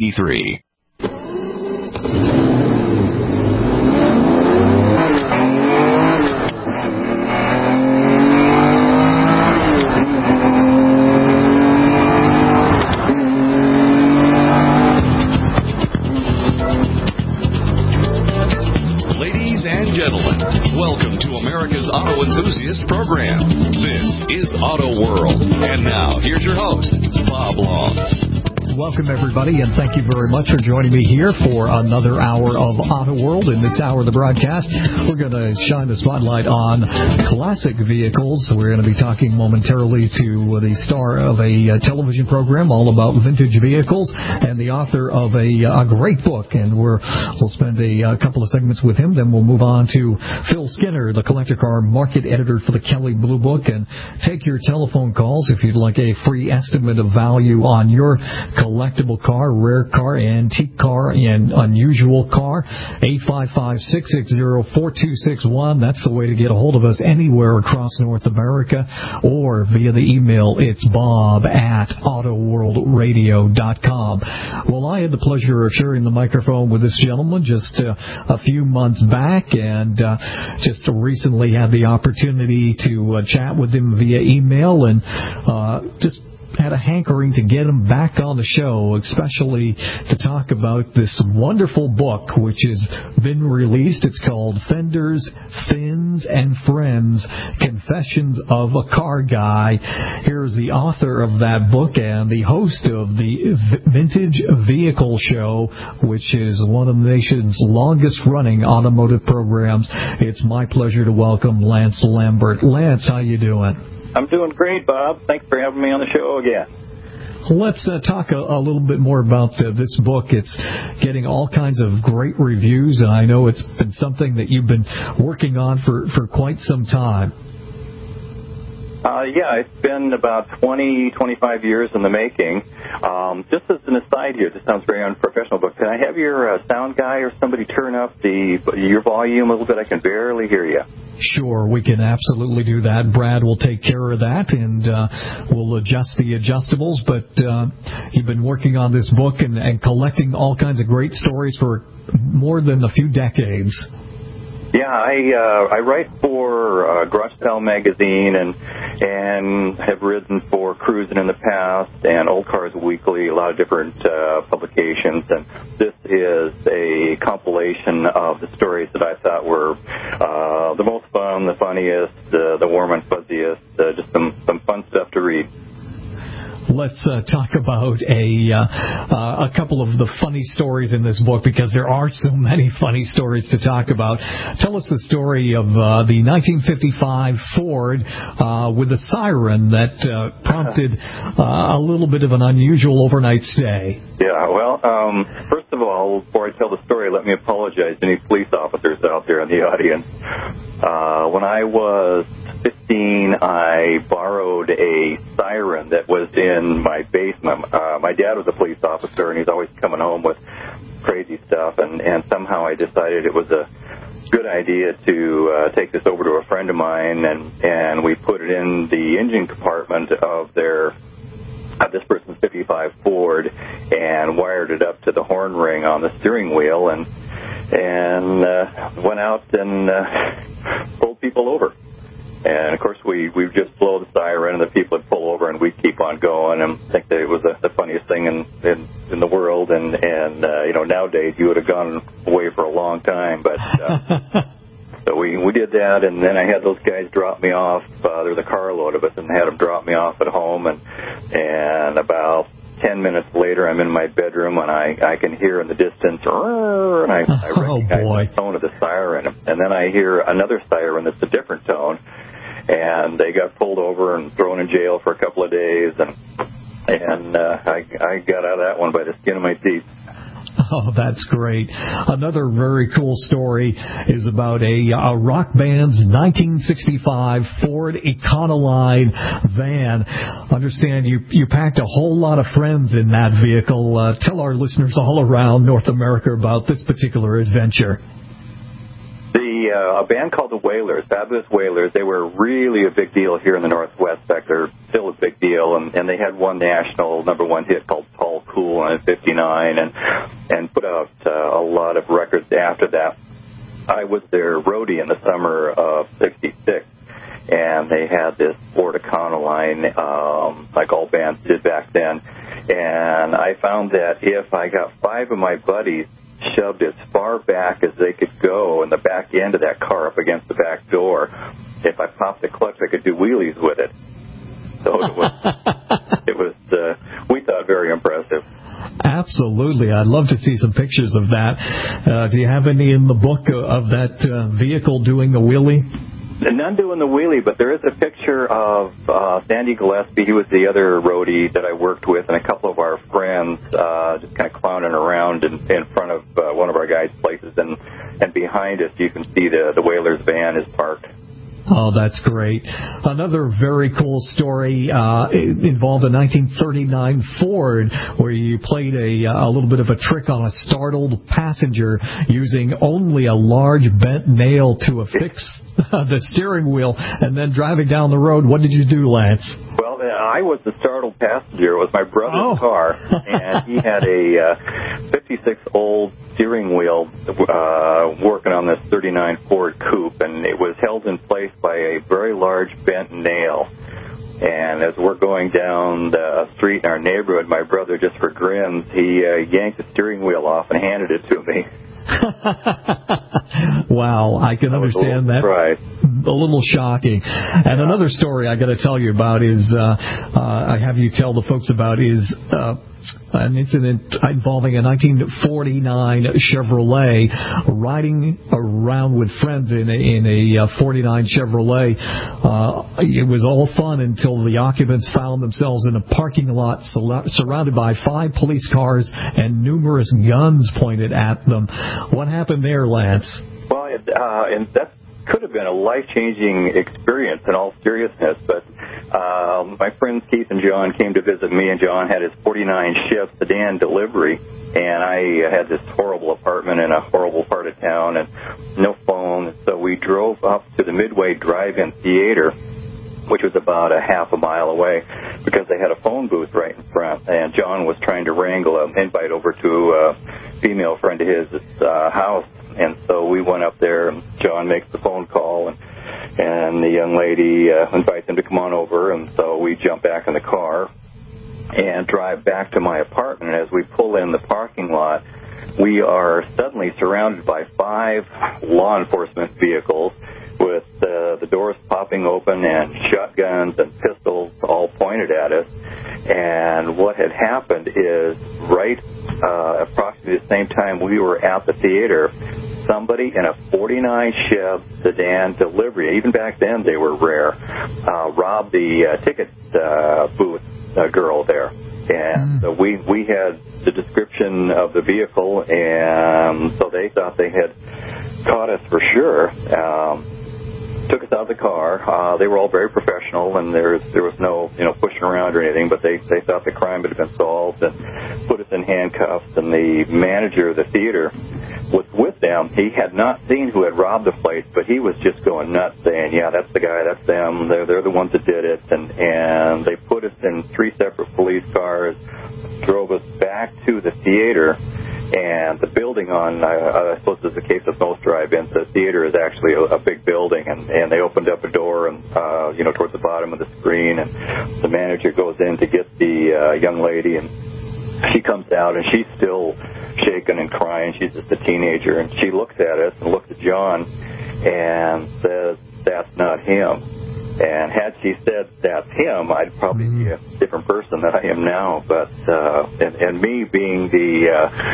93. Auto Enthusiast Program. This is Auto World. And now, here's your host, Bob Long. Welcome, everybody, and thank you very much for joining me here for another hour of Auto World. In this hour of the broadcast, we're going to shine the spotlight on classic vehicles. We're going to be talking momentarily to the star of a television program all about vintage vehicles and the author of a great book. And we'll spend a couple of segments with him. Then we'll move on to Phil Skinner, the collector car market editor for the Kelley Blue Book, and take your telephone calls if you'd like a free estimate of value on your collectible car, rare car, antique car, and unusual car. 855-660-4261. That's the way to get a hold of us anywhere across North America, or via the email. It's bob@autoworldradio.com. Well, I had the pleasure of sharing the microphone with this gentleman just a few months back, and just recently had the opportunity to chat with him via email, and just had a hankering to get him back on the show, especially to talk about this wonderful book which has been released. It's called Fenders, Fins, and Friends, Confessions of a Car Guy. Here's the author of that book and the host of the Vintage Vehicle Show, which is one of the nation's longest-running automotive programs. It's my pleasure to welcome Lance Lambert. Lance, how you doing? I'm doing great, Bob. Thanks for having me on the show again. Let's talk a little bit more about this book. It's getting all kinds of great reviews, and I know it's been something that you've been working on for quite some time. Yeah, it's been about 25 years in the making. Just as an aside here, this sounds very unprofessional, but can I have your sound guy or somebody turn up your volume a little bit? I can barely hear you. Sure, we can absolutely do that. Brad will take care of that, and we'll adjust the adjustables. But you've been working on this book and collecting all kinds of great stories for more than a few decades. Yeah, I write for Garage Style magazine and have written for Cruisin' in the past and Old Cars Weekly, a lot of different publications. And this is a compilation of the stories that I thought were the most fun, the funniest, the warm and fuzziest, just some fun stuff to read. Let's talk about a couple of the funny stories in this book, because there are so many funny stories to talk about. Tell us the story of the 1955 Ford with a siren that prompted a little bit of an unusual overnight stay. Yeah, well, first of all, before I tell the story, let me apologize to any police officers out there in the audience. When I was 15, I borrowed a siren that was in my basement. My dad was a police officer, and he's always coming home with crazy stuff, and somehow I decided it was a good idea to take this over to a friend of mine, and we put it in the engine compartment of this person's 55 Ford and wired it up to the horn ring on the steering wheel and went out and pulled people over. And, of course, we just blow the siren, and the people would pull over, and we'd keep on going and think that it was the funniest thing in the world. And nowadays you would have gone away for a long time. But so we did that, and then I had those guys drop me off. There was a carload of us, and had them drop me off at home. And about 10 minutes later, I'm in my bedroom, and I can hear in the distance, and I recognize the tone of the siren. And then I hear another siren that's a different tone. And they got pulled over and thrown in jail for a couple of days, and I got out of that one by the skin of my teeth. Oh, that's great. Another very cool story is about a Rock Band's 1965 Ford Econoline van. Understand you packed a whole lot of friends in that vehicle. Tell our listeners all around North America about this particular adventure. The a band called the Wailers, Fabulous Wailers. They were really a big deal here in the Northwest sector, still a big deal, and they had one national number one hit called Tall Cool in '59, and put out a lot of records after that. I was their roadie in the summer of '66. And they had this Florida Econoline, like all bands did back then. And I found that if I got 5 of my buddies shoved as far back as they could go in the back end of that car up against the back door, if I popped the clutch, I could do wheelies with it. So it was we thought, very impressive. Absolutely. I'd love to see some pictures of that. Do you have any in the book of that vehicle doing a wheelie? None doing the wheelie, but there is a picture of Sandy Gillespie. He was the other roadie that I worked with, and a couple of our friends just kind of clowning around in front of one of our guys' places. And behind us, you can see the Wailers van is parked. Oh, that's great. Another very cool story involved a 1939 Ford where you played a little bit of a trick on a startled passenger using only a large bent nail to affix the steering wheel and then driving down the road. What did you do, Lance? Well, I was the startled passenger. It was my brother's car, and he had a 56 old steering wheel working on this 39 Ford Coupe, and it was held in place by a very large bent nail. And as we're going down the street in our neighborhood, my brother, just for grins, he yanked the steering wheel off and handed it to me. Wow, I can understand that. Right. A little shocking. And another story I got to tell you about is, I have you tell the folks about is an incident involving a 1949 Chevrolet, riding around with friends in a 49 Chevrolet. It was all fun until the occupants found themselves in a parking lot surrounded by 5 police cars and numerous guns pointed at them. What happened there, Lance? Well, and that could have been a life-changing experience in all seriousness, but my friends Keith and John came to visit me, and John had his 49 Chevy sedan delivery, and I had this horrible apartment in a horrible part of town and no phone, so we drove up to the Midway Drive-In Theater, which was about a half a mile away, because they had a phone booth right in front, and John was trying to wrangle an invite over to a female friend of his house. And so we went up there, and John makes the phone call, and the young lady invites him to come on over, and so we jump back in the car and drive back to my apartment. And as we pull in the parking lot, we are suddenly surrounded by 5 law enforcement vehicles with the doors popping open and shotguns and pistols all pointed at us. And what had happened is right approximately the same time we were at the theater, somebody in a 49 Chevy sedan delivery, even back then they were rare, robbed the ticket booth girl there. And so we had the description of the vehicle, and so they thought they had caught us for sure. Took us out of the car. They were all very professional, and there was no pushing around or anything, but they thought the crime had been solved and put us in handcuffs. And the manager of the theater was with them. He had not seen who had robbed the place, but he was just going nuts, saying, "Yeah, that's the guy, that's them. They're the ones that did it." And they put us in 3 separate police cars, drove us back to the theater. And the building I suppose it's the case of most drive-ins, the theater is actually a big building, and they opened up a door and towards the bottom of the screen, and the manager goes in to get the young lady, and she comes out, and she's still shaking and crying. She's just a teenager, and she looks at us and looks at John and says, "That's not him." And had she said that's him, I'd probably be a different person than I am now. But and me being the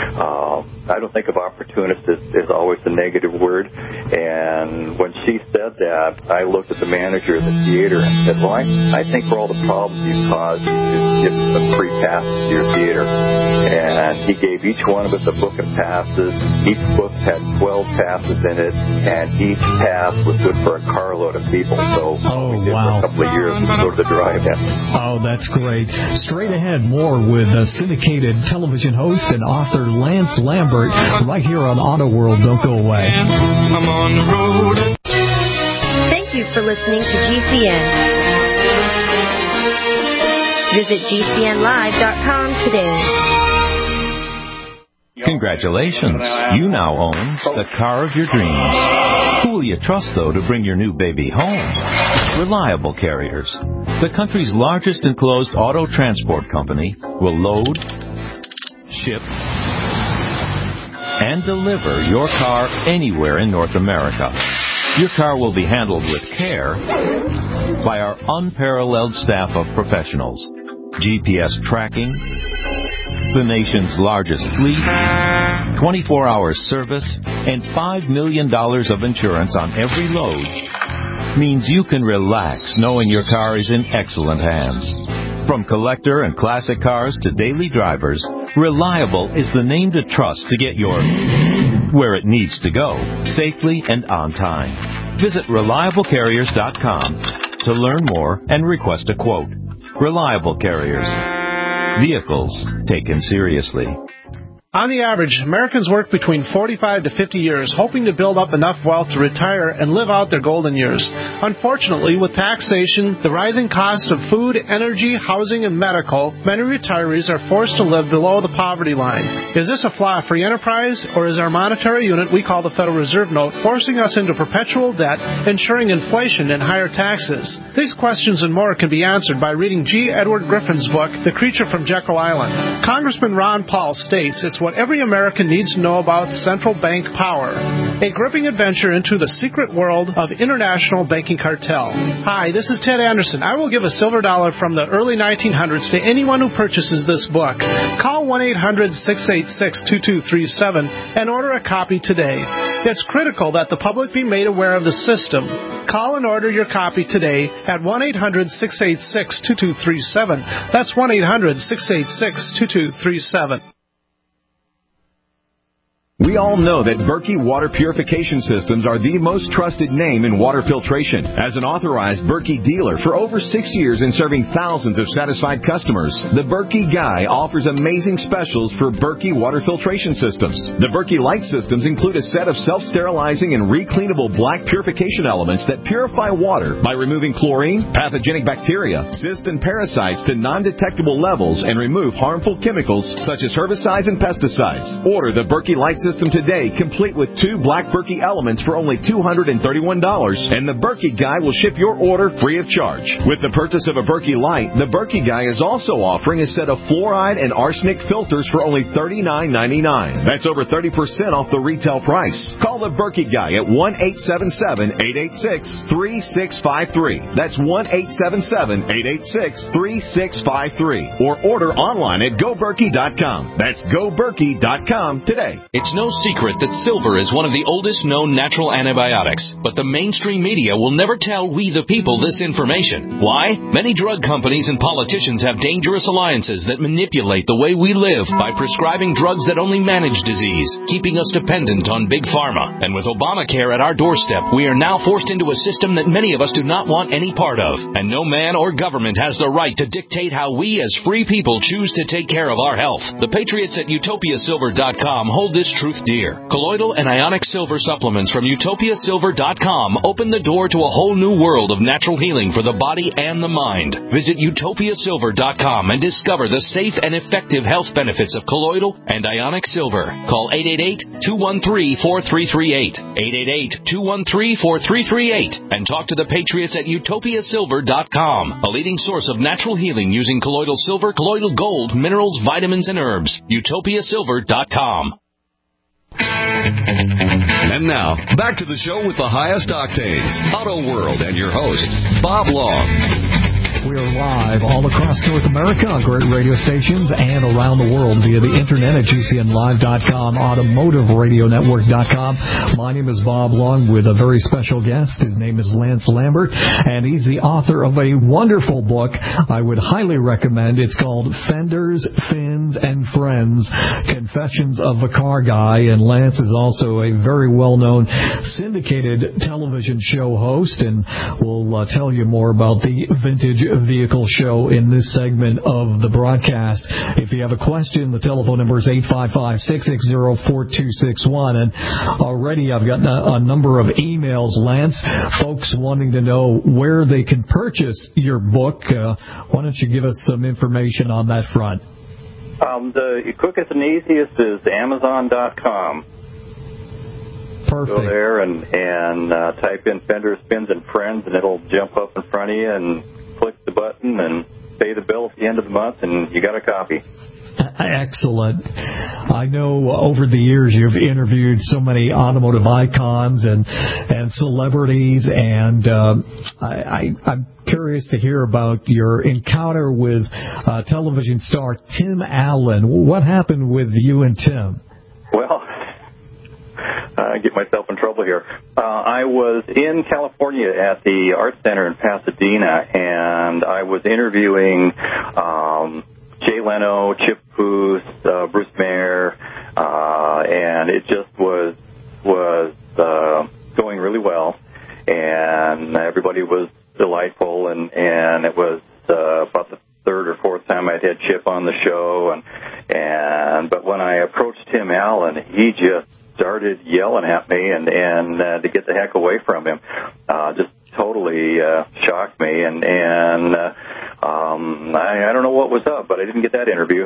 I don't think of opportunist as always a negative word. And when she said that, I looked at the manager of the theater and said, "Well, I think for all the problems you've caused, you should give us some free passes to your theater." And he gave each one of us a book of passes. Each book had 12 passes in it, and each pass was good for a carload of people. So we did for a couple of years and go to the drive-in. Oh, that's great. Straight ahead, more with syndicated television host and author Lance Lambert Lambert, right here on Auto World. Don't go away. I'm on the road. Thank you for listening to GCN. Visit GCNlive.com today. Congratulations. You now own the car of your dreams. Who will you trust, though, to bring your new baby home? Reliable Carriers, the country's largest enclosed auto transport company, will load, ship, and deliver your car anywhere in North America. Your car will be handled with care by our unparalleled staff of professionals. GPS tracking, the nation's largest fleet, 24-hour service, and $5 million of insurance on every load means you can relax knowing your car is in excellent hands. From collector and classic cars to daily drivers, Reliable is the name to trust to get your where it needs to go, safely and on time. Visit ReliableCarriers.com to learn more and request a quote. Reliable Carriers. Vehicles taken seriously. On the average, Americans work between 45 to 50 years, hoping to build up enough wealth to retire and live out their golden years. Unfortunately, with taxation, the rising cost of food, energy, housing, and medical, many retirees are forced to live below the poverty line. Is this a flaw free enterprise, or is our monetary unit we call the Federal Reserve Note forcing us into perpetual debt, ensuring inflation and higher taxes? These questions and more can be answered by reading G. Edward Griffin's book, The Creature from Jekyll Island. Congressman Ron Paul states it's what every American needs to know about central bank power. A gripping adventure into the secret world of international banking cartel. Hi, this is Ted Anderson. I will give a silver dollar from the early 1900s to anyone who purchases this book. Call 1-800-686-2237 and order a copy today. It's critical that the public be made aware of the system. Call and order your copy today at 1-800-686-2237. That's 1-800-686-2237. We all know that Berkey Water Purification Systems are the most trusted name in water filtration. As an authorized Berkey dealer for over 6 years and serving thousands of satisfied customers, the Berkey Guy offers amazing specials for Berkey Water Filtration Systems. The Berkey Light Systems include a set of self-sterilizing and recleanable black purification elements that purify water by removing chlorine, pathogenic bacteria, cysts, and parasites to non-detectable levels and remove harmful chemicals such as herbicides and pesticides. Order the Berkey Light System today, complete with 2 black Berkey elements for only $231, and the Berkey Guy will ship your order free of charge. With the purchase of a Berkey Light, the Berkey Guy is also offering a set of fluoride and arsenic filters for only $39.99. That's over 30% off the retail price. Call the Berkey Guy at 1-877-886-3653. That's 1-877-886-3653. Or order online at GoBerkey.com. That's GoBerkey.com today. It's no secret that silver is one of the oldest known natural antibiotics, but the mainstream media will never tell we the people this information. Why? Many drug companies and politicians have dangerous alliances that manipulate the way we live by prescribing drugs that only manage disease, keeping us dependent on big pharma. And with Obamacare at our doorstep, we are now forced into a system that many of us do not want any part of. And no man or government has the right to dictate how we as free people choose to take care of our health. The patriots at UtopiaSilver.com hold this truth dear. Colloidal and ionic silver supplements from UtopiaSilver.com open the door to a whole new world of natural healing for the body and the mind. Visit UtopiaSilver.com and discover the safe and effective health benefits of colloidal and ionic silver. Call 888-213-4338, 888-213-4338, and talk to the patriots at UtopiaSilver.com, a leading source of natural healing using colloidal silver, colloidal gold, minerals, vitamins, and herbs. UtopiaSilver.com. And now, back to the show with the highest octanes, Auto World, and your host, Bob Long. We are live all across North America on great radio stations and around the world via the internet at GCNlive.com, AutomotiveRadioNetwork.com. My name is Bob Long with a very special guest. His name is Lance Lambert, and he's the author of a wonderful book I would highly recommend. It's called Fenders, Fins, and Friends, Confessions of a Car Guy. And Lance is also a very well-known syndicated television show host, and we'll tell you more about the vintage Vehicle Show in this segment of the broadcast. If you have a question, the telephone number is 855-660-4261. And already I've gotten a number of emails, Lance, folks wanting to know where they can purchase your book. Why don't you give us some information on that front? The quickest and easiest is Amazon.com. Perfect. Go there and type in Fender Spins and Friends, and it'll jump up in front of you, and click the button and pay the bill at the end of the month, and you got a copy. Excellent. I know over the years you've interviewed so many automotive icons and celebrities, and I'm curious to hear about your encounter with television star Tim Allen. What happened with you and Tim? Well, I get myself in trouble here. I was in California at the Art Center in Pasadena, and I was interviewing Jay Leno, Chip Foose, Bruce Mayer, and it just was going really well, and everybody was delightful, and it was about the third or fourth time I'd had Chip on the show, but when I approached Tim Allen, he just started yelling at me and to get the heck away from him. Just totally shocked me, and I don't know what was up, but I didn't get that interview.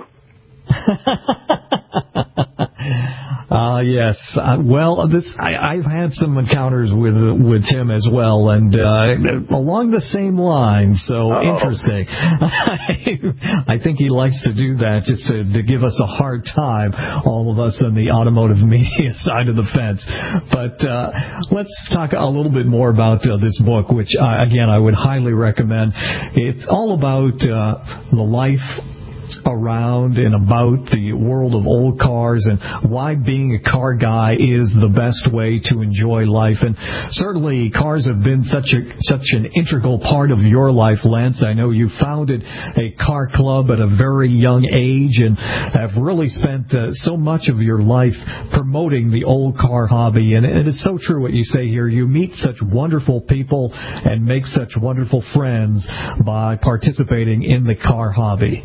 Yes. Well, I've had some encounters with Tim as well, and along the same lines. So interesting. I think he likes to do that just to give us a hard time, all of us on the automotive media side of the fence. But let's talk a little bit more about this book, which again I would highly recommend. It's all about the life around and about the world of old cars and why being a car guy is the best way to enjoy life. And certainly cars have been such an integral part of your life, Lance. I know you founded a car club at a very young age and have really spent so much of your life promoting the old car hobby. And it is so true what you say here. You meet such wonderful people and make such wonderful friends by participating in the car hobby.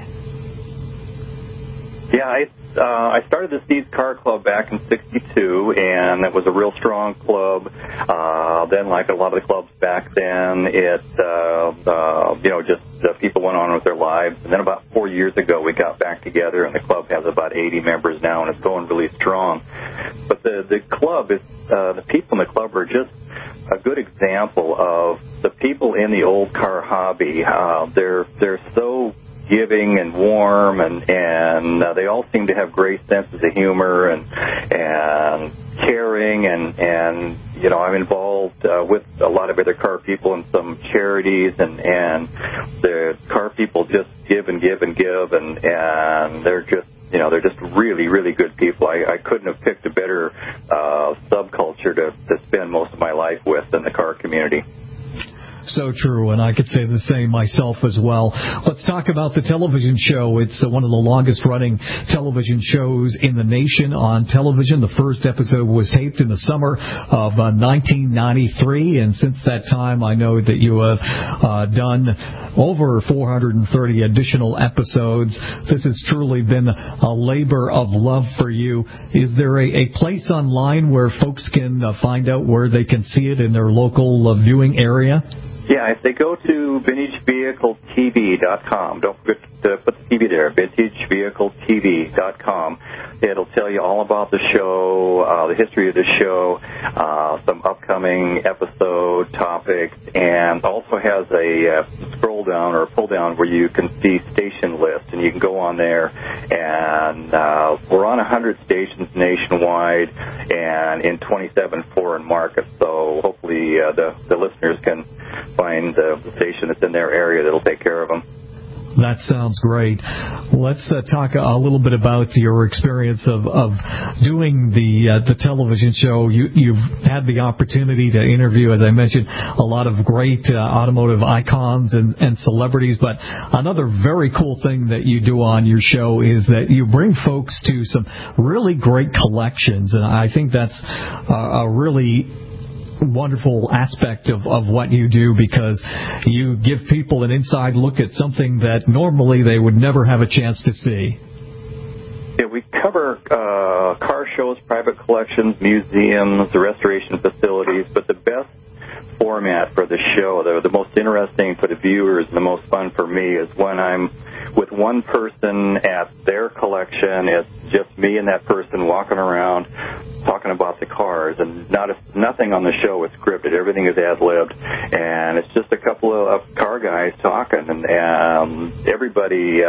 Yeah, I started the Steve's Car Club back in '62, and it was a real strong club. Then, like a lot of the clubs back then, just people went on with their lives. And then about 4 years ago, we got back together, and the club has about 80 members now, and it's going really strong. But the club is the people in the club are just a good example of the people in the old car hobby. They're so giving and warm, and they all seem to have great senses of humor and caring, and I'm involved with a lot of other car people in some charities, and the car people just give and give and give, and they're just really, really good people. I couldn't have picked a better subculture to spend most of my life with than the car community. So true, and I could say the same myself as well. Let's talk about the television show. It's one of the longest-running television shows in the nation on television. The first episode was taped in the summer of 1993, and since that time, I know that you have done over 430 additional episodes. This has truly been a labor of love for you. Is there a place online where folks can find out where they can see it in their local viewing area? Yeah, if they go to VintageVehicleTV.com, don't forget to put the TV there, VintageVehicleTV.com. It'll tell you all about the show, the history of the show, some upcoming episode topics, and also has a scroll down or a pull down where you can see station lists, and you can go on there, and we're on 100 stations nationwide and in 27 foreign markets, so hopefully the listeners can find the station that's in their area that'll take care of them. That sounds great. Let's talk a little bit about your experience of doing the television show. You've had the opportunity to interview, as I mentioned, a lot of great automotive icons and celebrities, but another very cool thing that you do on your show is that you bring folks to some really great collections, and I think that's a really wonderful aspect of what you do, because you give people an inside look at something that normally they would never have a chance to see. Yeah, we cover car shows, private collections, museums, the restoration facilities, but the best format for the show, the most interesting for the viewers and the most fun for me, is when I'm with one person at their collection. It's just me and that person walking around talking about the cars, and nothing on the show is scripted. Everything is ad-libbed, and it's just a couple of car guys talking, and everybody,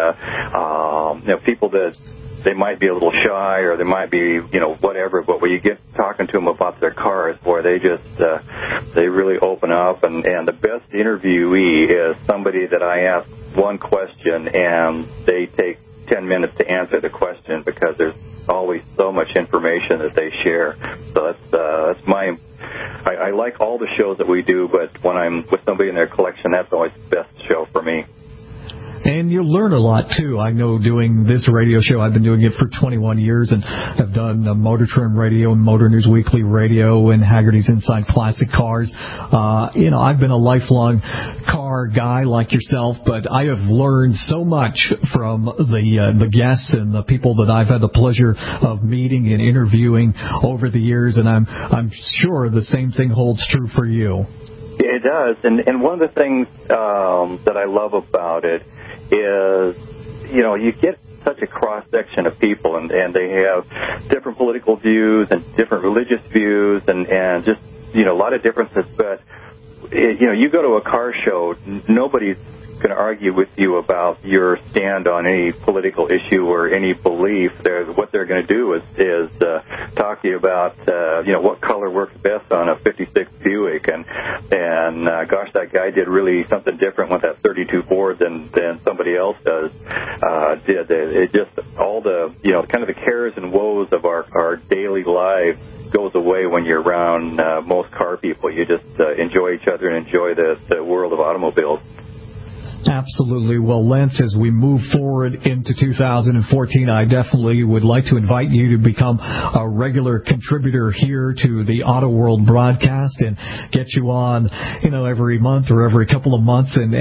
people that they might be a little shy, or they might be, whatever, but when you get talking to them about their cars, boy, they really open up, and the best interviewee is somebody that I ask one question, and they take 10 minutes to answer the question, because there's always so much information that they share. So that's I like all the shows that we do, but when I'm with somebody in their collection, that's always the best show for me. And you learn a lot, too. I know doing this radio show, I've been doing it for 21 years, and have done Motor Trend Radio and Motor News Weekly Radio and Haggerty's Inside Classic Cars. I've been a lifelong car guy like yourself, but I have learned so much from the guests and the people that I've had the pleasure of meeting and interviewing over the years, and I'm sure the same thing holds true for you. It does, and one of the things that I love about it is, you get such a cross-section of people, and they have different political views and different religious views, and just, a lot of differences. But, you go to a car show, nobody's going to argue with you about your stand on any political issue or any belief. What they're going to do is talk to you about what color works best on a 56 Buick, and gosh, that guy did really something different with that 32 Ford than somebody else did. It just all the kind of the cares and woes of our daily lives goes away when you're around most car people. You just enjoy each other and enjoy the world of automobiles. Absolutely. Well, Lance, as we move forward into 2014, I definitely would like to invite you to become a regular contributor here to the Auto World broadcast, and get you on, every month or every couple of months, and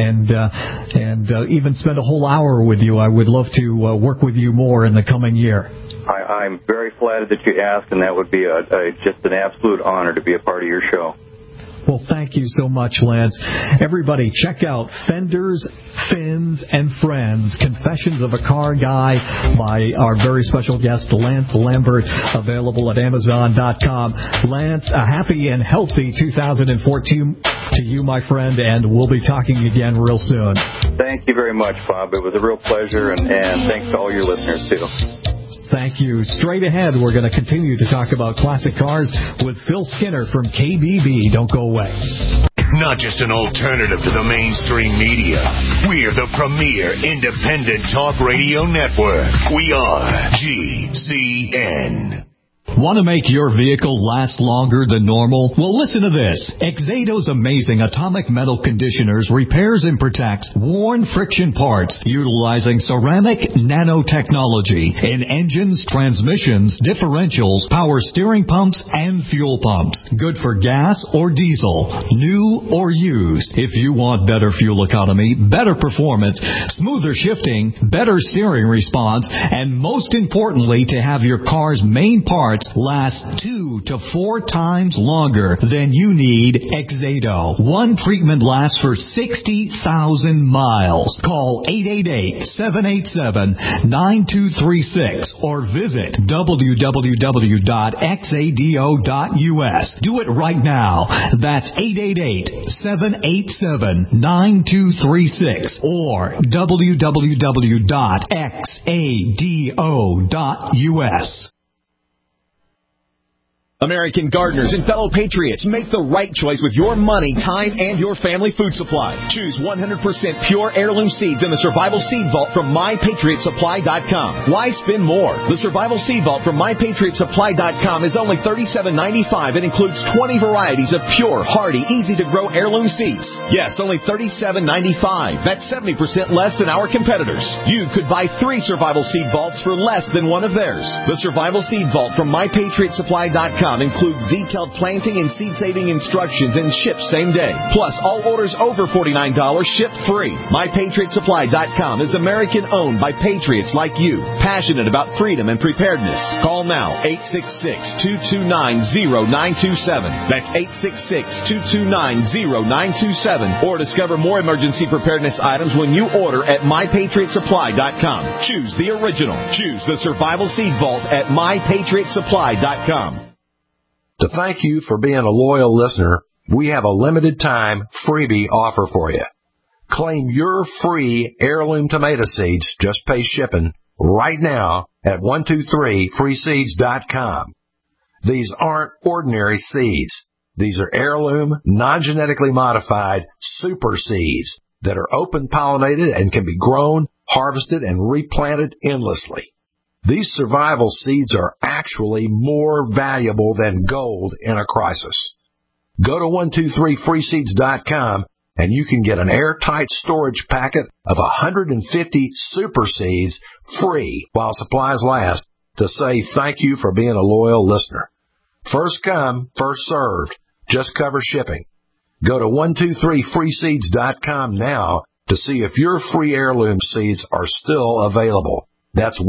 even spend a whole hour with you. I would love to work with you more in the coming year. I'm very flattered that you asked, and that would be just an absolute honor to be a part of your show. Well, thank you so much, Lance. Everybody, check out Fenders, Fins, and Friends, Confessions of a Car Guy by our very special guest, Lance Lambert, available at Amazon.com. Lance, a happy and healthy 2014 to you, my friend, and we'll be talking again real soon. Thank you very much, Bob. It was a real pleasure, and thanks to all your listeners, too. Thank you. Straight ahead, we're going to continue to talk about classic cars with Phil Skinner from KBB. Don't go away. Not just an alternative to the mainstream media. We're the premier independent talk radio network. We are GCN. Want to make your vehicle last longer than normal? Well, listen to this. Exado's amazing atomic metal conditioners repairs and protects worn friction parts utilizing ceramic nanotechnology in engines, transmissions, differentials, power steering pumps, and fuel pumps. Good for gas or diesel, new or used. If you want better fuel economy, better performance, smoother shifting, better steering response, and most importantly, to have your car's main parts last 2 to 4 times longer, then you need Exado. One treatment lasts for 60,000 miles. Call 888-787-9236 or visit www.exado.us. Do it right now. That's 888-787-9236 or www.exado.us. American gardeners and fellow patriots, make the right choice with your money, time, and your family food supply. Choose 100% pure heirloom seeds in the Survival Seed Vault from MyPatriotSupply.com. Why spend more? The Survival Seed Vault from MyPatriotSupply.com is only $37.95 and includes 20 varieties of pure, hardy, easy-to-grow heirloom seeds. Yes, only $37.95. That's 70% less than our competitors. You could buy 3 Survival Seed Vaults for less than one of theirs. The Survival Seed Vault from MyPatriotSupply.com MyPatriotSupply.com includes detailed planting and seed-saving instructions and ships same day. Plus, all orders over $49 ship free. MyPatriotSupply.com is American-owned by patriots like you, passionate about freedom and preparedness. Call now, 866-229-0927. That's 866-229-0927. Or discover more emergency preparedness items when you order at MyPatriotSupply.com. Choose the original. Choose the Survival Seed Vault at MyPatriotSupply.com. To thank you for being a loyal listener, we have a limited time freebie offer for you. Claim your free heirloom tomato seeds, just pay shipping, right now at 123freeseeds.com. These aren't ordinary seeds. These are heirloom, non-genetically modified super seeds that are open pollinated and can be grown, harvested, and replanted endlessly. These survival seeds are actually more valuable than gold in a crisis. Go to 123freeseeds.com and you can get an airtight storage packet of 150 super seeds free while supplies last to say thank you for being a loyal listener. First come, first served. Just cover shipping. Go to 123freeseeds.com now to see if your free heirloom seeds are still available. That's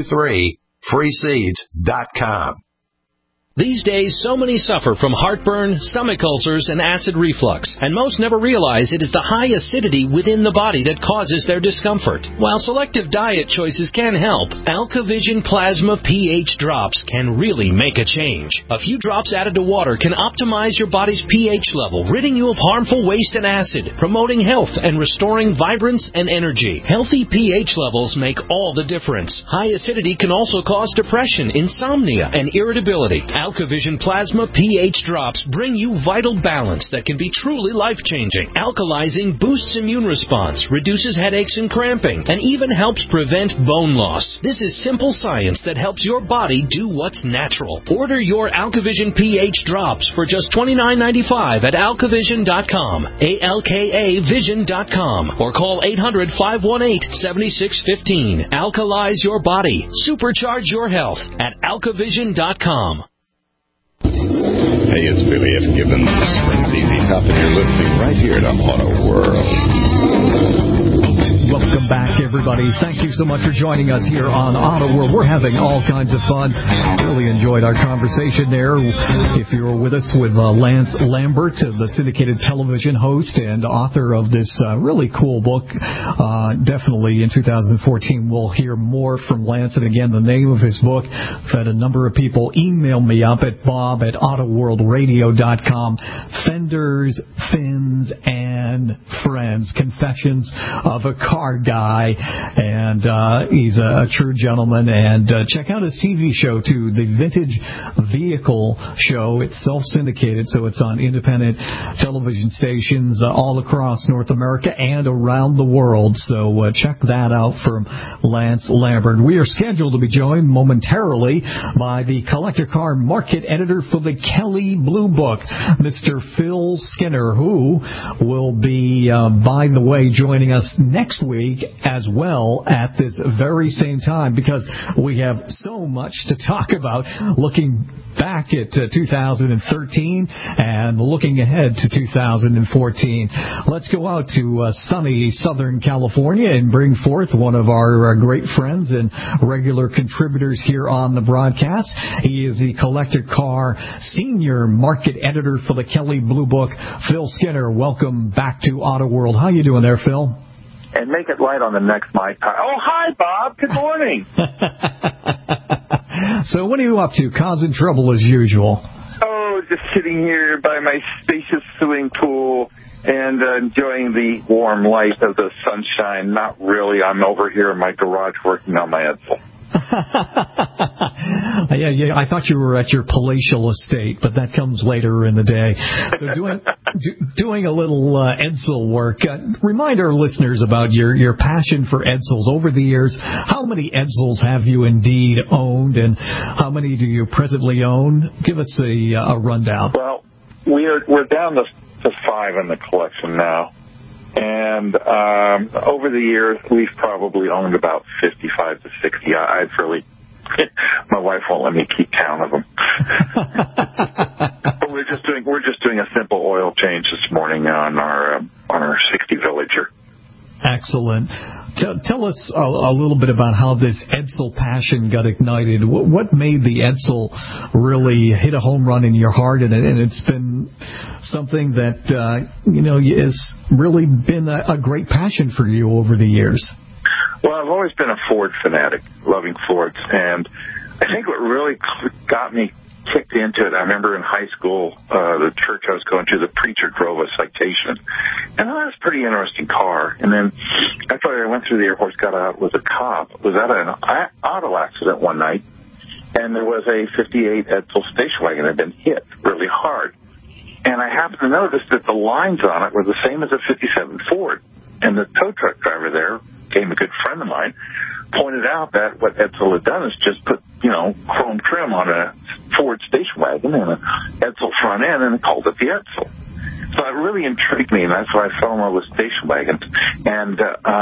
123freeseeds.com. These days, so many suffer from heartburn, stomach ulcers, and acid reflux, and most never realize it is the high acidity within the body that causes their discomfort. While selective diet choices can help, AlkaVision Plasma pH drops can really make a change. A few drops added to water can optimize your body's pH level, ridding you of harmful waste and acid, promoting health and restoring vibrance and energy. Healthy pH levels make all the difference. High acidity can also cause depression, insomnia, and irritability. AlkaVision Plasma pH drops bring you vital balance that can be truly life-changing. Alkalizing boosts immune response, reduces headaches and cramping, and even helps prevent bone loss. This is simple science that helps your body do what's natural. Order your AlkaVision pH drops for just $29.95 at alkavision.com, ALKAvision.com, or call 800-518-7615. Alkalize your body. Supercharge your health at alkavision.com. Hey, it's Billy F. Gibbons from ZZ Top, and you're listening right here to Auto World. Welcome back, everybody. Thank you so much for joining us here on Auto World. We're having all kinds of fun. Really enjoyed our conversation there. If you were with us with Lance Lambert, the syndicated television host and author of this really cool book, definitely in 2014 we'll hear more from Lance. And again, the name of his book, I've had a number of people email me up at bob@autoworldradio.com. Fenders, Fins, and Friends. Confessions of a Car Guy, and he's a true gentleman. And check out his TV show too, the Vintage Vehicle Show. It's self-syndicated, so it's on independent television stations all across North America and around the world. So check that out from Lance Lambert. We are scheduled to be joined momentarily by the collector car market editor for the Kelley Blue Book, Mr. Phil Skinner, who will be, by the way, joining us next week as well at this very same time, because we have so much to talk about, looking back at 2013 and looking ahead to 2014. Let's go out to sunny Southern California and bring forth one of our great friends and regular contributors here on the broadcast. He is the collector car senior market editor for the Kelley Blue Book, Phil Skinner. Welcome back to Auto World. How you doing there, Phil? And make it light on the next mic. Oh, hi, Bob. Good morning. So what are you up to? Causing trouble as usual. Oh, just sitting here by my spacious swimming pool and enjoying the warm light of the sunshine. Not really. I'm over here in my garage working on my Edsel. Yeah, I thought you were at your palatial estate, but that comes later in the day. So doing a little Edsel work. Remind our listeners about your passion for Edsels over the years. How many Edsels have you indeed owned, and how many do you presently own? Give us a rundown. Well, we're down to 5 in the collection now. And over the years, we've probably owned about 55 to 60. I've really, my wife won't let me keep count of them. Excellent. Tell us a little bit about how this Edsel passion got ignited. What made the Edsel really hit a home run in your heart? And it's been something that, has really been a great passion for you over the years. Well, I've always been a Ford fanatic, loving Fords. And I think what really got me kicked into it, I remember in high school, the church I was going to, the preacher drove a Citation. And that was a pretty interesting car. And then after I went through the Air Force, got out with a cop, was at an auto accident one night, and there was a 58 Edsel station wagon that had been hit really hard. And I happened to notice that the lines on it were the same as a 57 Ford. And the tow truck driver there, became a good friend of mine, pointed out that what Edsel had done is just put, chrome trim on a Ford station wagon and an Edsel front end and called it the Edsel. So it really intrigued me, and that's why I fell in love with station wagons. And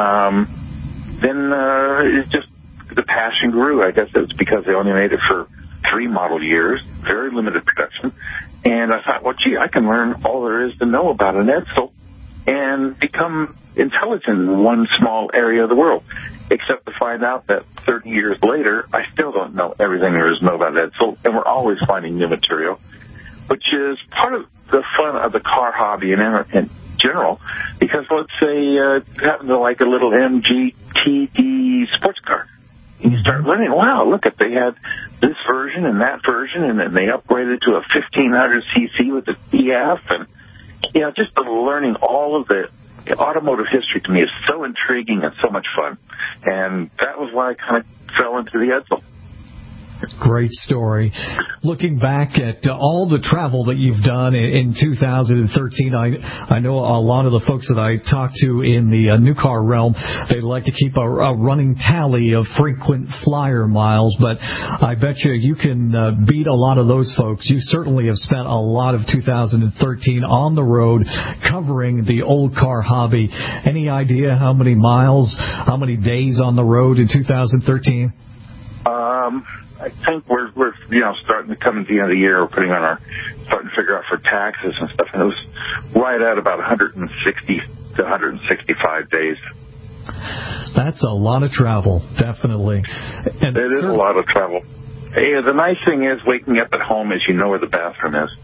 then it just, the passion grew. I guess it's because they only made it for 3 model years, very limited production. And I thought, well, gee, I can learn all there is to know about an Edsel and become intelligent in one small area of the world, except to find out that 30 years later, I still don't know everything there is to know about Edsel, and we're always finding new material, which is part of the fun of the car hobby in general, because let's say you happen to like a little MGTD sports car, and you start learning, wow, look, they had this version and that version, and then they upgraded to a 1500cc with the EF, and just learning all of the automotive history to me is so intriguing and so much fun. And that was why I kind of fell into the Edsel. Great story. Looking back at all the travel that you've done in 2013, I know a lot of the folks that I talk to in the new car realm, they like to keep a running tally of frequent flyer miles, but I bet you can beat a lot of those folks. You certainly have spent a lot of 2013 on the road covering the old car hobby. Any idea how many miles, how many days on the road in 2013? I think we're starting to come at the end of the year. We're starting to figure out for taxes and stuff, and it was right at about 160 to 165 days. That's a lot of travel, definitely. And it is a lot of travel. Hey, the nice thing is waking up at home is you know where the bathroom is.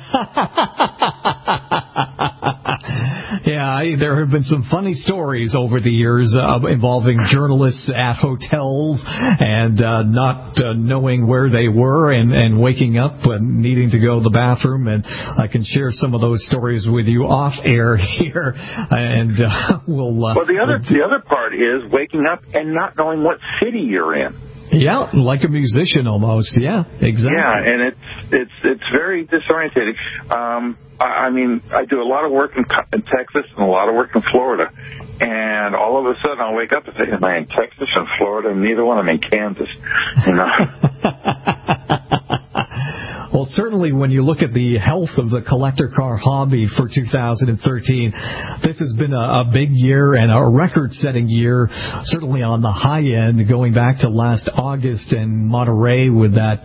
Yeah, there have been some funny stories over the years involving journalists at hotels and not knowing where they were and waking up and needing to go to the bathroom. And I can share some of those stories with you off air here. And we'll. Well, the other part is waking up and not knowing what city you're in. Yeah, like a musician almost. Yeah, exactly. Yeah, and it's very disorientating. I mean, I do a lot of work in Texas and a lot of work in Florida, and all of a sudden I'll wake up and say, am I in Texas and Florida? And neither one, I'm in Kansas. Well, certainly when you look at the health of the collector car hobby for 2013, this has been a big year and a record-setting year, certainly on the high end, going back to last August in Monterey with that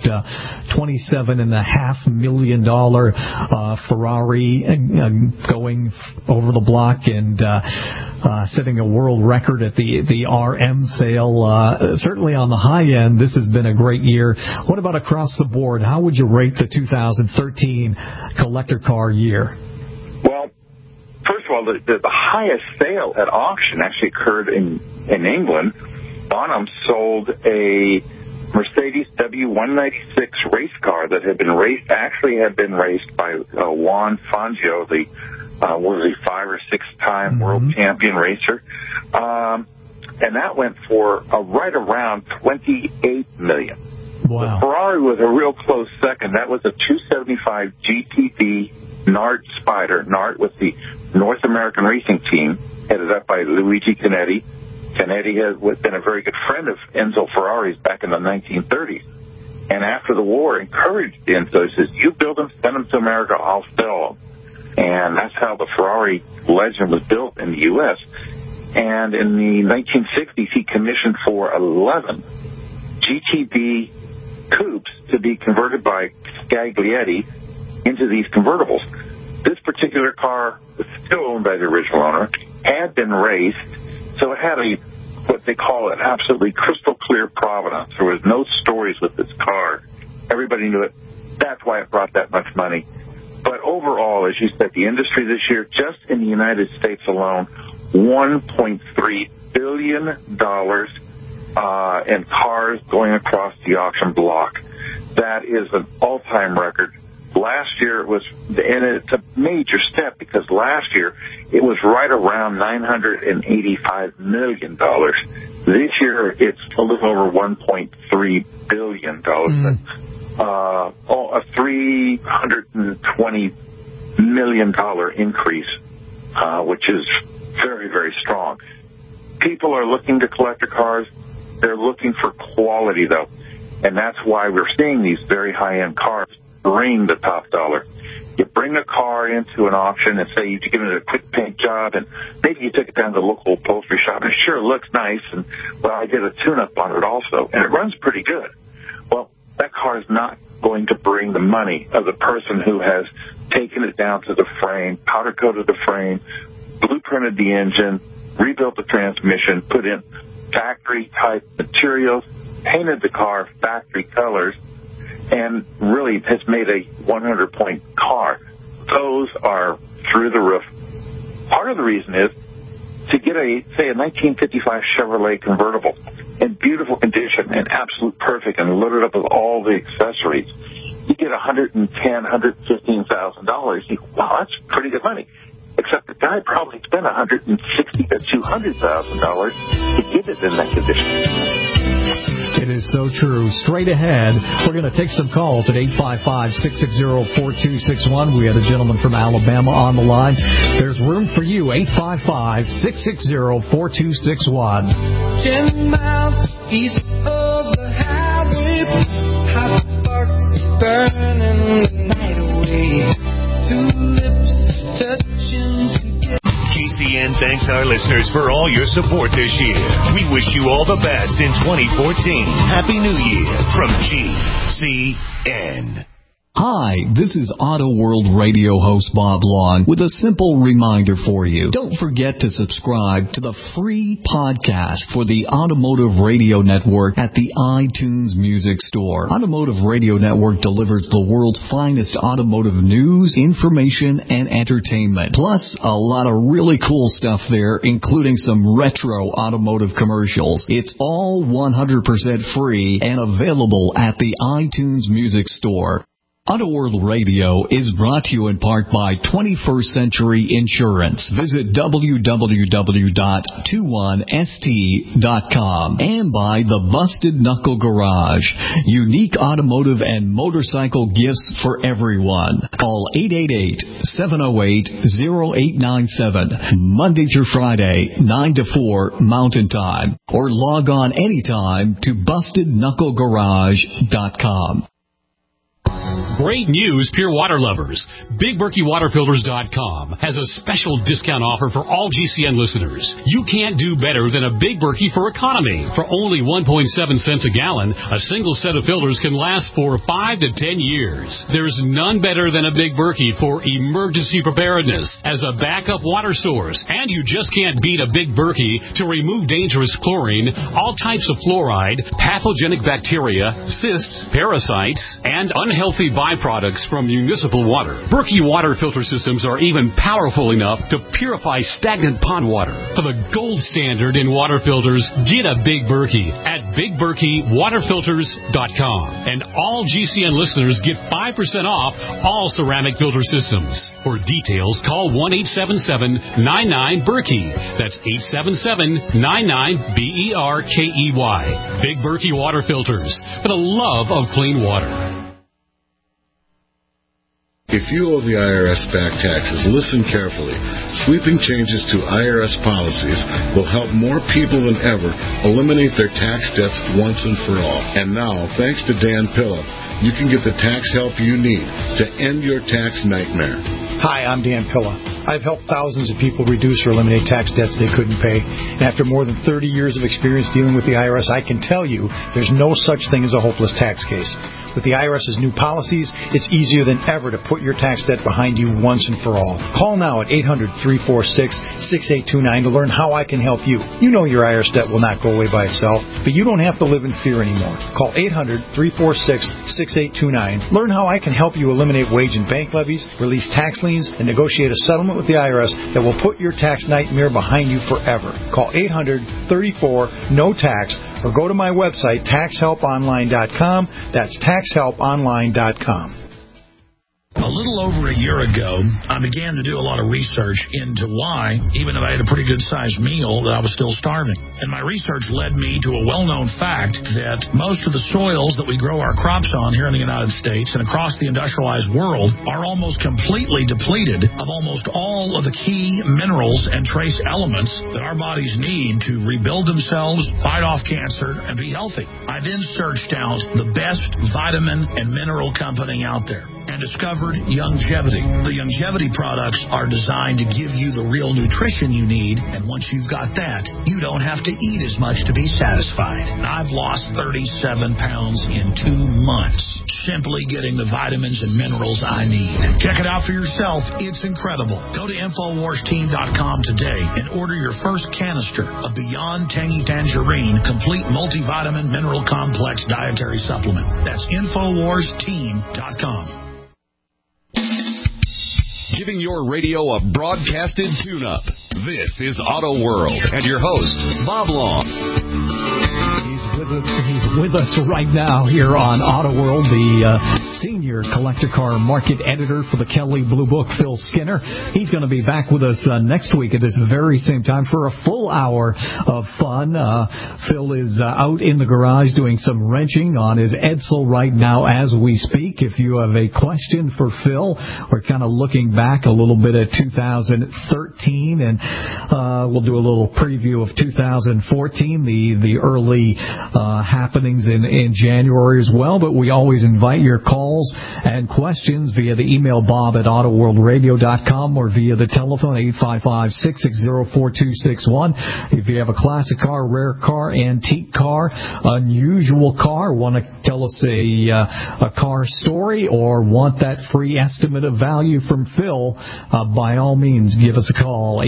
$27.5 million Ferrari going over the block and setting a world record at the RM sale. Certainly on the high end, this has been a great year. What about across the board? How would you rate the 2013 collector car year? Well, first of all, the highest sale at auction actually occurred in England. Bonham sold a Mercedes W196 race car that had been raced by Juan Fangio, the 5 or 6 time world champion racer. And that went for right around $28 million. Wow. The Ferrari was a real close second. That was a 275 GTB Nart Spider. Nart was the North American racing team, headed up by Luigi Canetti. Canetti has been a very good friend of Enzo Ferrari's back in the 1930s. And after the war, encouraged Enzo, says, you build them, send them to America, I'll sell them. And that's how the Ferrari legend was built in the U.S. And in the 1960s, he commissioned for 11 GTB coupes to be converted by Scaglietti into these convertibles. This particular car was still owned by the original owner, had been raced, So it had what they call an absolutely crystal clear provenance. There was no stories with this car. Everybody knew it. That's why it brought that much money. But overall, as you said, the industry this year, just in the United States alone, $1.3 billion in cars going across the auction block. That is an all-time record. Last year it was, and it's a major step because last year it was right around $985 million. This year it's a little over $1.3 billion. A $320 million increase, which is very, very strong. People are looking to collector cars. They're looking for quality, though, and that's why we're seeing these very high-end cars bring the top dollar. You bring a car into an auction and say you've given it a quick paint job, and maybe you took it down to the local upholstery shop, and it sure looks nice, and, well, I did a tune-up on it also, and it runs pretty good. Well, that car is not going to bring the money of the person who has taken it down to the frame, powder-coated the frame, blueprinted the engine, rebuilt the transmission, put in factory-type materials, painted the car factory colors, and really has made a 100-point car. Those are through the roof. Part of the reason is to get a 1955 Chevrolet convertible in beautiful condition and absolute perfect and loaded up with all the accessories. You get $110,000, $115,000. You go, wow, that's pretty good money. Except the guy probably spent $160,000 to $200,000 to get it in that condition. It is so true. Straight ahead, we're going to take some calls at 855-660-4261. We had a gentleman from Alabama on the line. There's room for you, 855-660-4261. 10 miles east of the highway, hot sparks burning the night away. Two lips touching together. GCN thanks our listeners for all your support this year. We wish you all the best in 2014. Happy New Year from GCN. Hi, this is Auto World Radio host Bob Long with a simple reminder for you. Don't forget to subscribe to the free podcast for the Automotive Radio Network at the iTunes Music Store. Automotive Radio Network delivers the world's finest automotive news, information, and entertainment. Plus, a lot of really cool stuff there, including some retro automotive commercials. It's all 100% free and available at the iTunes Music Store. Auto World Radio is brought to you in part by 21st Century Insurance. Visit www.21st.com and by the Busted Knuckle Garage. Unique automotive and motorcycle gifts for everyone. Call 888-708-0897, Monday through Friday, 9 to 4 Mountain Time, or log on anytime to BustedKnuckleGarage.com. Great news, Pure Water lovers. BigBerkeyWaterFilters.com has a special discount offer for all GCN listeners. You can't do better than a Big Berkey for economy. For only 1.7 cents a gallon, a single set of filters can last for 5 to 10 years. There's none better than a Big Berkey for emergency preparedness as a backup water source. And you just can't beat a Big Berkey to remove dangerous chlorine, all types of fluoride, pathogenic bacteria, cysts, parasites, and unhealthy byproducts from municipal water. Berkey water filter systems are even powerful enough to purify stagnant pond water. For the gold standard in water filters, get a Big Berkey at BigBerkeyWaterFilters.com. And all GCN listeners get 5% off all ceramic filter systems. For details, call 1-877-99-BERKEY. That's 877-99-BERKEY. Big Berkey Water Filters, for the love of clean water. If you owe the IRS back taxes, listen carefully. Sweeping changes to IRS policies will help more people than ever eliminate their tax debts once and for all. And now, thanks to Dan Pilla, you can get the tax help you need to end your tax nightmare. Hi, I'm Dan Pilla. I've helped thousands of people reduce or eliminate tax debts they couldn't pay. And after more than 30 years of experience dealing with the IRS, I can tell you there's no such thing as a hopeless tax case. With the IRS's new policies, it's easier than ever to put your tax debt behind you once and for all. Call now at 800-346-6829 to learn how I can help you. You know your IRS debt will not go away by itself, but you don't have to live in fear anymore. Call 800-346-6829. Learn how I can help you eliminate wage and bank levies, release tax liens, and negotiate a settlement with the IRS that will put your tax nightmare behind you forever. Call 800-34-NO-TAX or go to my website, taxhelponline.com. That's taxhelponline.com. A little over a year ago, I began to do a lot of research into why, even if I had a pretty good-sized meal, that I was still starving. And my research led me to a well-known fact that most of the soils that we grow our crops on here in the United States and across the industrialized world are almost completely depleted of almost all of the key minerals and trace elements that our bodies need to rebuild themselves, fight off cancer, and be healthy. I then searched out the best vitamin and mineral company out there and discovered Youngevity. The Youngevity products are designed to give you the real nutrition you need, and once you've got that, you don't have to eat as much to be satisfied. And I've lost 37 pounds in 2 months, simply getting the vitamins and minerals I need. Check it out for yourself. It's incredible. Go to InfoWarsTeam.com today and order your first canister of Beyond Tangy Tangerine Complete Multivitamin Mineral Complex Dietary Supplement. That's InfoWarsTeam.com. Giving your radio a broadcasted tune-up. This is Auto World and your host, Bob Long. He's with us right now here on Auto World, the senior collector car market editor for the Kelley Blue Book, Phil Skinner. He's going to be back with us next week at this very same time for a full hour of fun. Phil is out in the garage doing some wrenching on his Edsel right now as we speak. If you have a question for Phil, we're kind of looking back a little bit at 2013, and we'll do a little preview of 2014, the early happenings in January as well. But we always invite your calls and questions via the email bob@autoworldradio.com or via the telephone 855-660-4261. If you have a classic car, rare car, antique car, unusual car, want to tell us a car story or want that free estimate of value from Phil, by all means give us a call,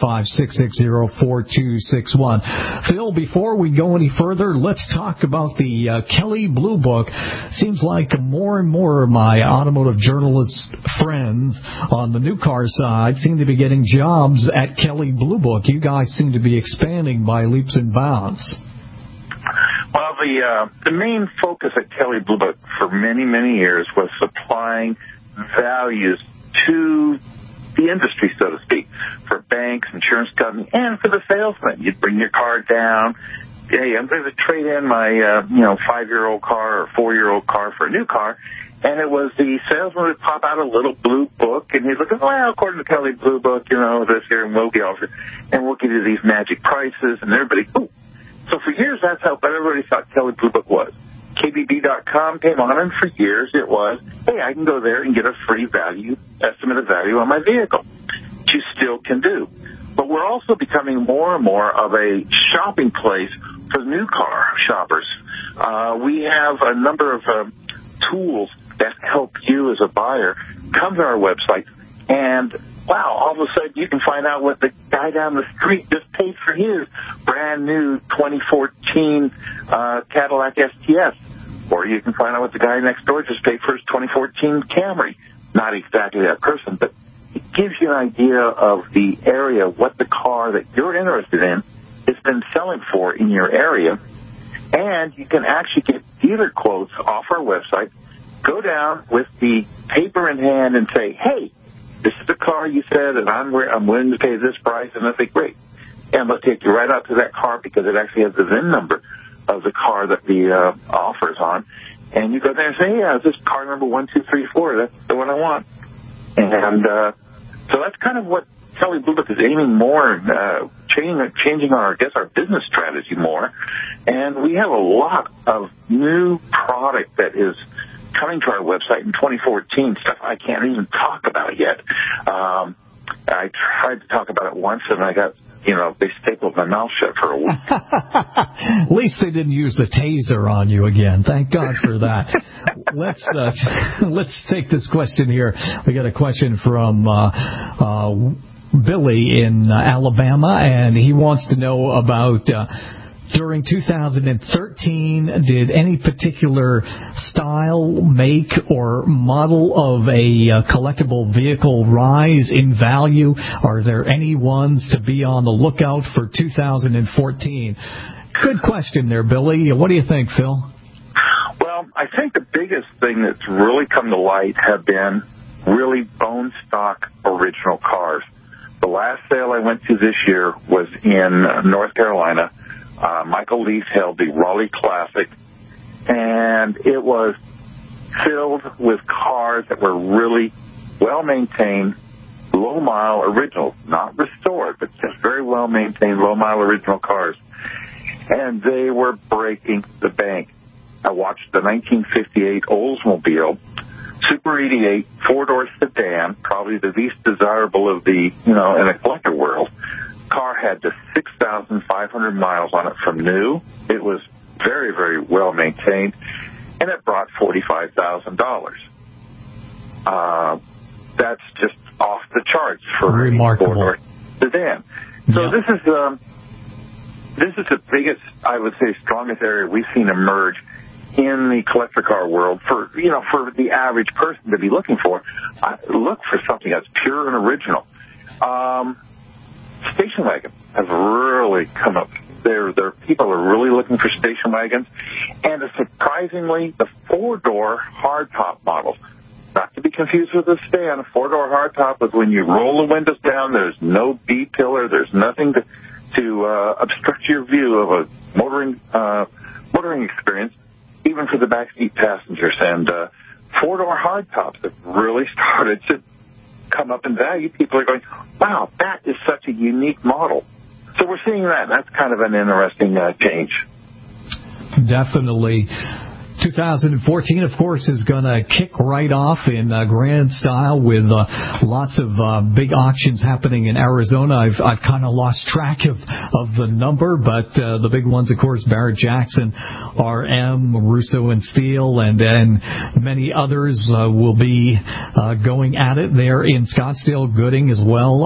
855-660-4261. Phil, before we go any further, let's talk about the Kelley Blue Book. Seems like more and more of my automotive journalist friends on the new car side seem to be getting jobs at Kelley Blue Book. You guys seem to be expanding by leaps and bounds. Well, the main focus at Kelley Blue Book for many, many years was supplying values to the industry, so to speak, for banks, insurance companies, and for the salesman. You'd bring your car down. Hey, I'm going to trade in my 5-year-old car or 4-year-old car for a new car. And it was the salesman would pop out a little blue book, and he'd look at, well, according to Kelley Blue Book, this here, and we'll give you these magic prices, and everybody, ooh. So for years, that's how everybody thought Kelley Blue Book was. KBB.com came on, and for years it was, hey, I can go there and get a free estimate of value on my vehicle, which you still can do. But we're also becoming more and more of a shopping place for new car shoppers. We have a number of tools that help you as a buyer come to our website, and wow, all of a sudden you can find out what the guy down the street just paid for his brand new 2014 Cadillac STS. Or you can find out what the guy next door just paid for his 2014 Camry. Not exactly that person, but it gives you an idea of the area, what the car that you're interested in has been selling for in your area. And you can actually get dealer quotes off our website, go down with the paper in hand and say, hey, this is the car you said, and I'm willing to pay this price. And they'll say, great. And they'll take you right out to that car because it actually has the VIN number of the car that the offer is on. And you go there and say, yeah, this is car number 1234. That's the one I want. And so that's kind of what Kelley Blue Book is aiming more, changing our business strategy more. And we have a lot of new product that is coming to our website in 2014, stuff I can't even talk about yet. I tried to talk about it once, and I got they stapled my mouth shut for a week. At least they didn't use the taser on you again. Thank God for that. Let's take this question here. We got a question from Billy in Alabama, and he wants to know about during 2013, did any particular style, make, or model of a collectible vehicle rise in value? Are there any ones to be on the lookout for 2014? Good question there, Billy. What do you think, Phil? Well, I think the biggest thing that's really come to light have been really bone stock original cars. The last sale I went to this year was in North Carolina. Michael Leaf held the Raleigh Classic, and it was filled with cars that were really well-maintained, low-mile originals, not restored, but just very well-maintained, low-mile original cars. And they were breaking the bank. I watched the 1958 Oldsmobile Super 88 four-door sedan, probably the least desirable of the, in a collector world. Car had just 6,500 miles on it from new. It was very, very well maintained, and it brought $45,000. That's just off the charts for remarkable a four-door sedan. So this is the biggest, I would say, strongest area we've seen emerge in the collector car world for the average person to be looking for. Look for something that's pure and original. Station wagons have really come up. People are really looking for station wagons, and surprisingly, the four-door hardtop model. Not to be confused with a sedan. A four-door hardtop is when you roll the windows down. There's no B-pillar. There's nothing to obstruct your view of a motoring experience, even for the backseat passengers. And four-door hardtops have really started to come up in value. People are going, wow, that is such a unique model. So we're seeing that. That's kind of an interesting change. Definitely. 2014, of course, is going to kick right off in grand style with lots of big auctions happening in Arizona. I've kind of lost track of the number, but the big ones, of course, Barrett-Jackson, RM, Russo and Steele, and then many others will be going at it there in Scottsdale. Gooding as well.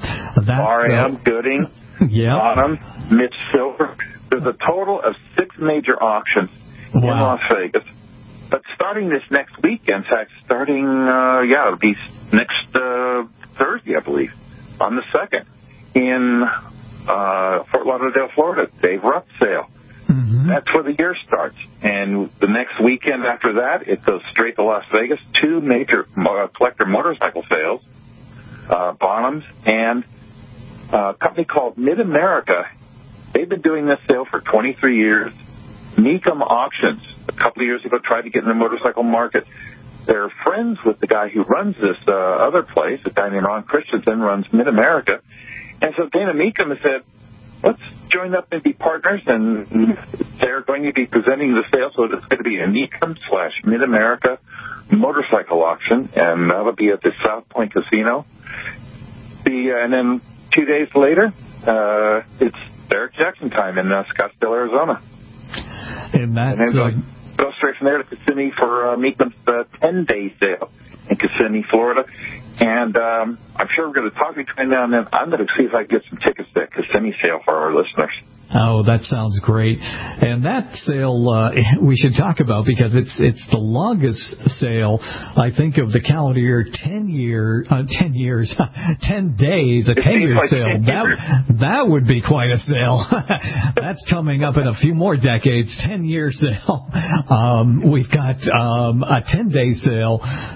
RM, Gooding, Bonham, Mitch Silver. There's a total of 6 major auctions in Las Vegas. But starting this next weekend, in fact, it'll be next Thursday, I believe, on the 2nd, in Fort Lauderdale, Florida, Dave Rupp sale. Mm-hmm. That's where the year starts. And the next weekend after that, it goes straight to Las Vegas, 2 major collector motorcycle sales, Bonhams, and a company called Mid-America. They've been doing this sale for 23 years. Mecum Auctions, a couple of years ago, tried to get in the motorcycle market. They're friends with the guy who runs this other place, a guy named Ron Christensen, runs Mid-America. And so Dana Mecum has said, let's join up and be partners, and they're going to be presenting the sale, so it's going to be a Mecum/Mid-America motorcycle auction, and that'll be at the South Point Casino. And then 2 days later, it's Barrett-Jackson time in Scottsdale, Arizona. And then go straight from there to Kissimmee for Mecum's 10-day sale in Kissimmee, Florida. And I'm sure we're going to talk between now and then. I'm going to see if I can get some tickets to that Kissimmee sale for our listeners. Oh, that sounds great. And that sale we should talk about because it's the longest sale, I think, of the calendar year, 10 days, a 10-year sale. That would be quite a sale. That's coming up in a few more decades, 10-year sale. We've got a 10-day sale,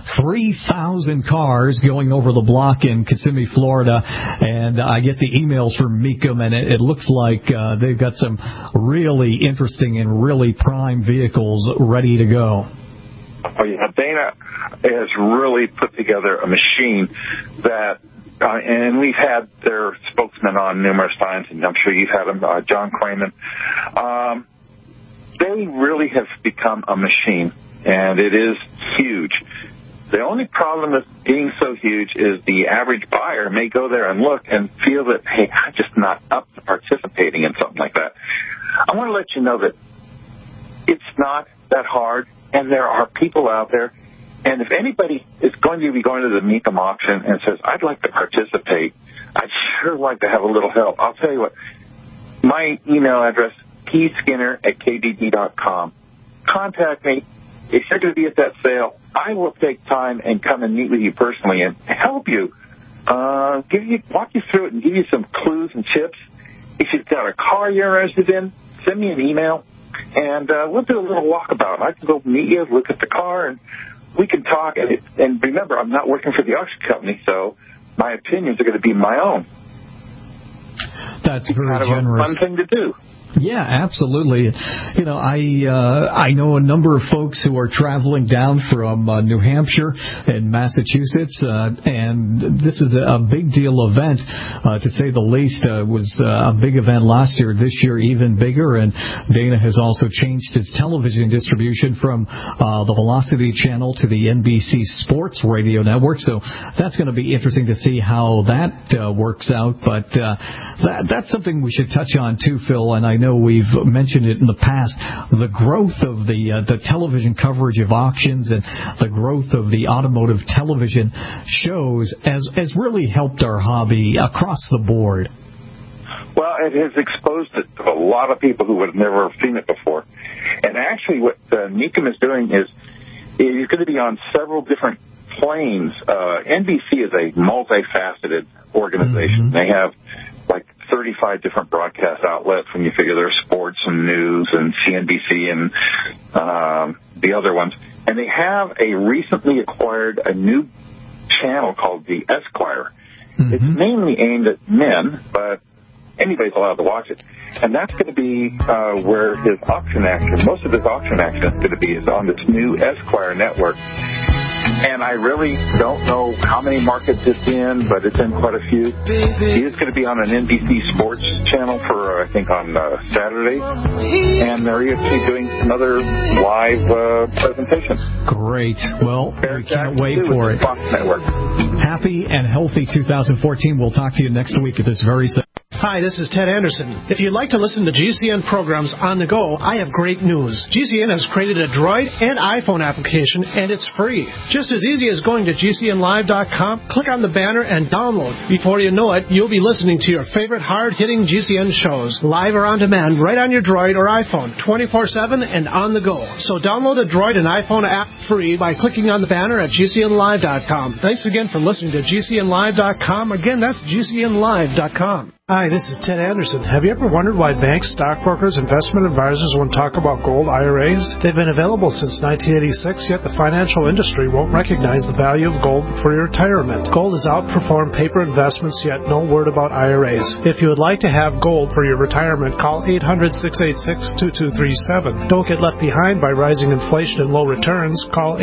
3,000 cars going over the block in Kissimmee, Florida. And I get the emails from Mecum, and it looks like they've got some really interesting and really prime vehicles ready to go. Oh, yeah. Dana has really put together a machine that, and we've had their spokesman on numerous times, and I'm sure you've had him, John Quayman. They really have become a machine, and it is huge. The only problem with being so huge is the average buyer may go there and look and feel that, hey, I'm just not up to participating in something like that. I want to let you know that it's not that hard, and there are people out there. And if anybody is going to be going to the Mecum auction and says, I'd like to participate, I'd sure like to have a little help. I'll tell you what, my email address, pskinner@kbb.com. Contact me. If you're going to be at that sale, I will take time and come and meet with you personally and help you, walk you through it and give you some clues and tips. If you've got a car you're interested in, send me an email, and we'll do a little walkabout. I can go meet you, look at the car, and we can talk. And remember, I'm not working for the auction company, so my opinions are going to be my own. That's very kind of generous. A fun thing to do. Yeah, absolutely. You know, I know a number of folks who are traveling down from New Hampshire and Massachusetts, and this is a big deal event, to say the least. It was a big event last year. This year, even bigger. And Dana has also changed its television distribution from the Velocity channel to the NBC Sports Radio Network. So that's going to be interesting to see how that works out. But that's something we should touch on too, Phil. And I know we've mentioned it in the past, the growth of the television coverage of auctions and the growth of the automotive television shows has really helped our hobby across the board. Well, it has exposed it to a lot of people who would have never seen it before. And actually what Mecum is doing is you're going to be on several different planes. NBC is a multifaceted organization. Mm-hmm. They have like 35 different broadcast outlets when you figure there's sports and news and CNBC and the other ones. And they have recently acquired a new channel called the Esquire. Mm-hmm. It's mainly aimed at men, but anybody's allowed to watch it. And that's going to be where his auction action, most of his auction action is going to be is on this new Esquire network. And I really don't know how many markets it's in, but it's in quite a few. He is going to be on an NBC Sports channel for, I think, on Saturday. And they're actually doing another live presentation. Great. Well, we can't wait for it. Fox Network. Happy and healthy 2014. We'll talk to you next week at this very same. Hi, this is Ted Anderson. If you'd like to listen to GCN programs on the go, I have great news. GCN has created a Droid and iPhone application, and it's free. Just as easy as going to GCNlive.com, click on the banner, and download. Before you know it, you'll be listening to your favorite hard-hitting GCN shows, live or on demand, right on your Droid or iPhone, 24/7 and on the go. So download the Droid and iPhone app free by clicking on the banner at GCNlive.com. Thanks again for listening to GCNlive.com. Again, that's GCNlive.com. Hi, this is Ted Anderson. Have you ever wondered why banks, stockbrokers, investment advisors won't talk about gold IRAs? They've been available since 1986, yet the financial industry won't recognize the value of gold for your retirement. Gold has outperformed paper investments, yet no word about IRAs. If you would like to have gold for your retirement, call 800-686-2237. Don't get left behind by rising inflation and low returns. Call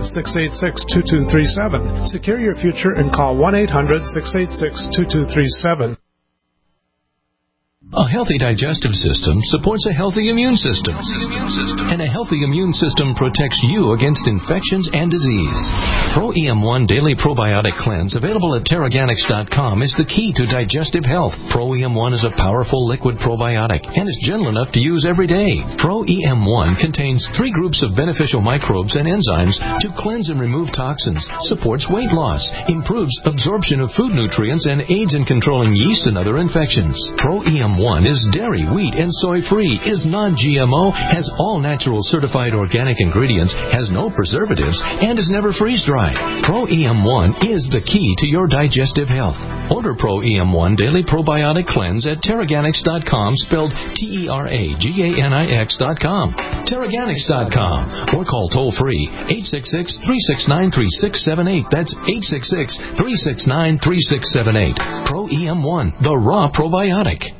800-686-2237. Secure your future and call 1-800-686-2237. A healthy digestive system supports a healthy immune system. And a healthy immune system protects you against infections and disease. Pro EM1 Daily Probiotic Cleanse, available at Teraganix.com, is the key to digestive health. Pro EM1 is a powerful liquid probiotic and is gentle enough to use every day. Pro EM1 contains 3 groups of beneficial microbes and enzymes to cleanse and remove toxins, supports weight loss, improves absorption of food nutrients, and aids in controlling yeast and other infections. Pro EM1 is dairy, wheat, and soy-free, is non-GMO, has all natural certified organic ingredients, has no preservatives, and is never freeze-dried. Pro EM1 is the key to your digestive health. Order Pro EM1 Daily Probiotic Cleanse at Teraganix.com, spelled Teraganix.com. Teraganix.com, or call toll-free 866-369-3678. That's 866-369-3678. Pro EM1, the raw probiotic.